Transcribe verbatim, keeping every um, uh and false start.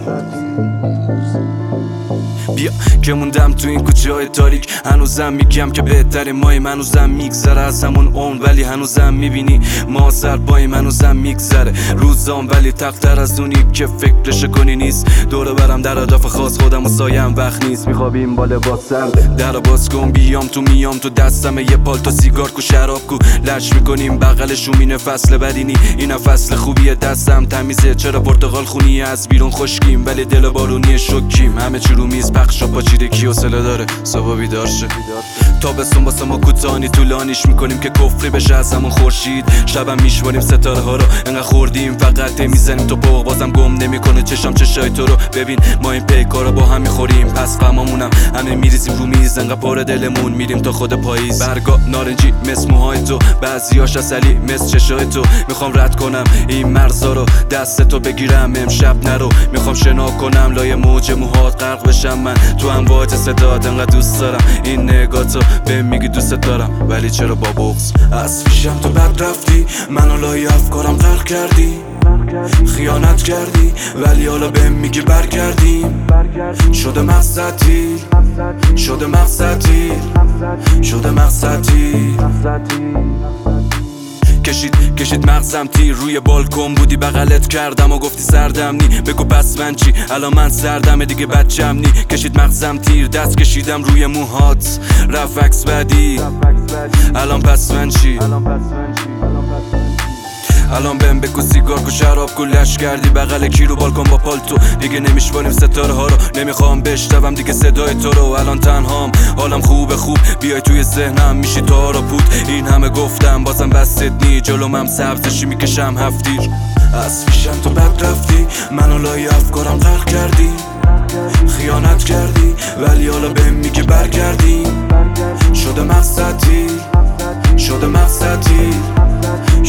بیا که موندم تو این کوچه های تاریک، هنوزم میگم که بهتره مایم، هنوزم میگذره از همون اون ولی هنوزم میبینی ما سر پاییم، هنوزم میگذره روزام ولی تقتر از اونی که فکرش کنی نیست. دوره برم در هدف خاص خودم و سایم وقت نیست، میخوابیم با لباس سرده در باز کن بیام تو میام تو دستم یه پالتو سیگار کو شراب کو لش میکنیم بغلشون مینه فصل بدینی این فصل خوبیه دستم تمیزه چرا پرتقال خونی از بیرون خشکیم ولی دل بارونی شکیم همه چی رو میز پخش و پاچیده کی حوصله داره صبح بیدار شه تابستون واسه ما کوتاهی طولانیش میکنیم که کفری بشه از همون خورشید شبم میشوریم ستاره ها رو انقدر خوردیم فقط میزنیم تو پوق بازم گم نمیکنه چشام چشای تو رو ببین ما این پیکارا با هم میخوریم پس غمامونم همه میریزیم رو میز انقدر پر دلمون میریم تا خود پاییز برگا نارنجی مثل موهای تو بعضیاش عسلی مثل چشای تو میخوام رد کنم این مرزا رو دست تو بگیرم امشب نرو میخوام شنا کنم لای موج موهات غرق بشم من تو امواج صدات انقدر دوست دارم این نگاتو بهم میگی دوست دارم ولی چرا با بغض از پیشم تو بد رفتی منو لای افکارم غرق کردی خیانت کردی ولی حالا بهم میگی برگردیم شده مقصدی شده مقصدی شده مقصدی کشید کشید مغزم تیر روی بالکن بودی بغلت کردم و گفتی سردم نی بگو پس من چی الان من سردمه دیگه بچم نی کشید مغزم تیر دست کشیدم روی موهات رفت عکس بعدی الان پس من چی الان بهم بگو سیگار کو شراب کو لش کردی بغل کی رو بالکن با پالتو دیگه نمیشواریم ستاره ها رو نمیخوام بشنوم دیگه صدای تو رو الان تنهام حالم خوبه خوب بیای توی ذهنم میشی تار و پود این همه گفتم بازم بست نی جلومم سبزشی میکشم هفتیر از پیشم تو بد رفتی منو لای افکارم غرق کردی خیانت کردی ولی حالا بهم میگی برگردیم شده مقصدی شده مقصدی